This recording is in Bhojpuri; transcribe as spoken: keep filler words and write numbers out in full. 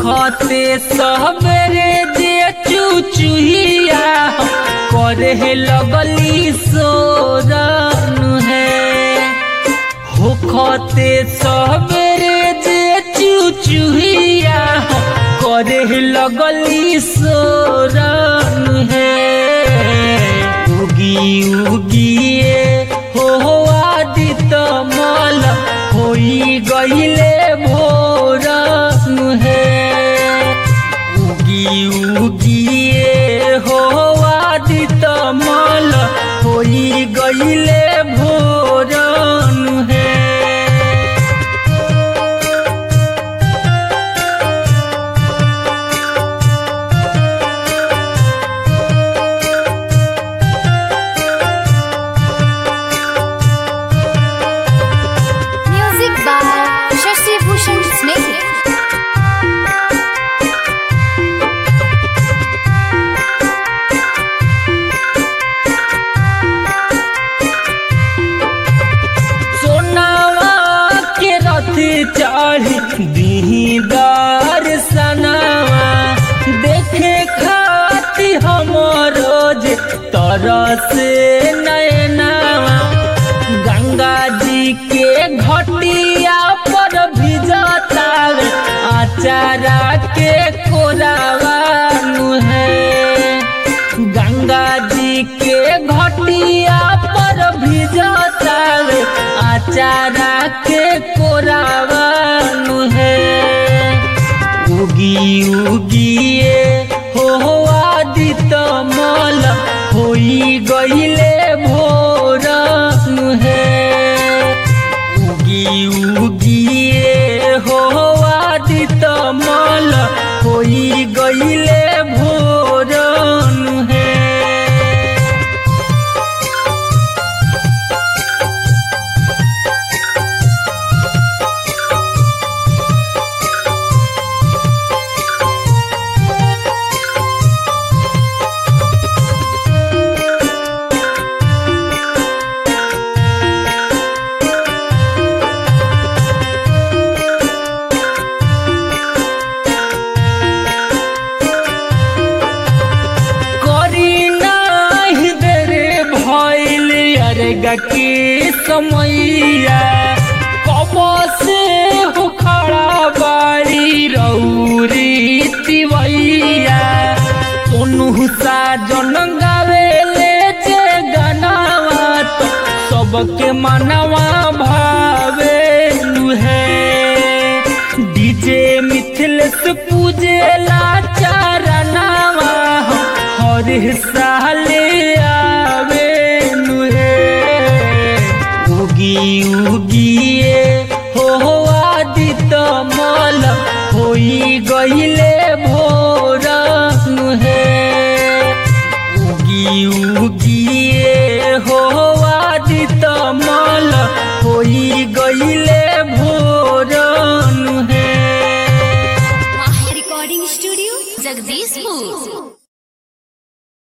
होखते सबेरे जे चुचुहिया करे लगली सोरन है। होखते सबेरे जे चुचुहिया करे लगली सोरन है। उगी उगिए हो आदित मल होई गईले भोरन है। उगी उगिए हो आदित मल होई गईले भोरन है। चढ़ी दीदार सनावा देखे खाती हमर जे तरस नैनावा। गंगा जी के घटिया पर भिजता आचारा के कोरावा है। गंगा जी के घटिया पर भिजता आचारा के कोरावा है। उगी उगिए हो आदित मल होई गईले भोरन है। उगी उगिए हो आदित मल होई गईले भोरन है। की समैया कब से हो खड़ा बाड़ी रौरी तिवैया। सोनू साजन गावेले जे गनावा तो सबके मनवा भावे है। डीजे मिथिलेश पूजेला चरनावा हर साले आवे। उगी उगिए हो आदित मल होई गईले भोरन है। उगी उगिए हो आदित मल होई गईले भोरन है। Recording studio Jagdishpur.